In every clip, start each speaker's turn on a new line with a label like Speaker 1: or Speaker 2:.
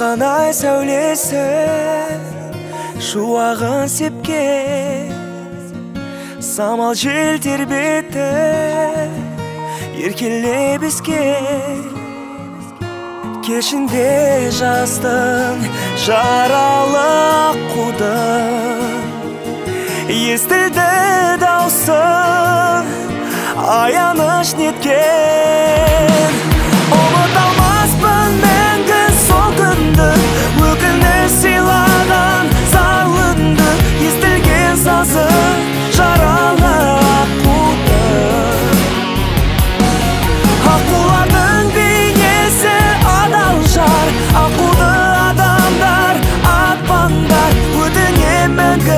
Speaker 1: Солған ай сәулесі шуағын сепкен, самал жел тербетті еркелеп ескен. Кешінде жастың жаралы аққудың, естілді даусын аяныш неткен. Ұмыта алмаспын мәңгі сол күнді, өкініш сыйлаған зарлынды, естілген сазы жаралы аққудың. Аққулардың бейнесі адал жар, аққуды адамдар атпаңдар, өтінем мәңгі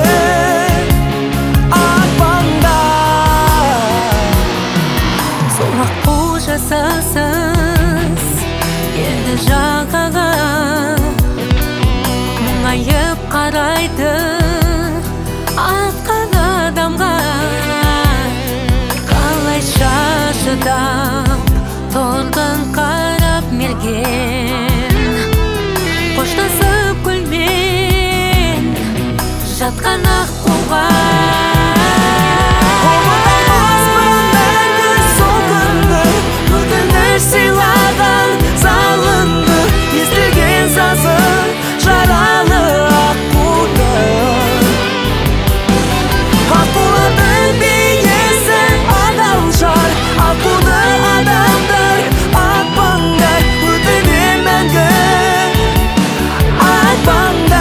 Speaker 2: жасасыз енді жағаға, мұңайып қарайды атқан адамға. Қалайша шыдап тұрдың қарап мерген, қоштасып гүлмен жатқан аққуға. Сыйлаған залынды, естілген сазы жаралы аққудың. Аққулардың бейнесі адал жар, аққуды адамдар атпаңдар, өтінем мәңгі атпаңдар.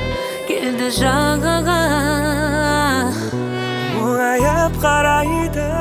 Speaker 1: Келді жағаға, мұңайып қарайды